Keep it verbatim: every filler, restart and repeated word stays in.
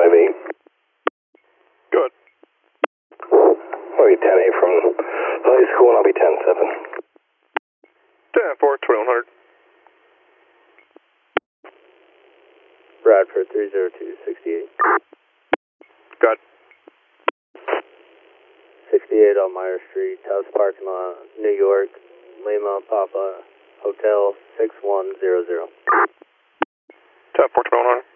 five eight. Good. I'll be ten eight from high school, and I'll be ten seven. ten four, twenty-one hundred. Bradford three zero two, sixty-eight. Good. sixty-eight on Meyer Street, House Parking Lot, New York, Lima, Papa, Hotel six one zero zero. ten four, twenty-one hundred.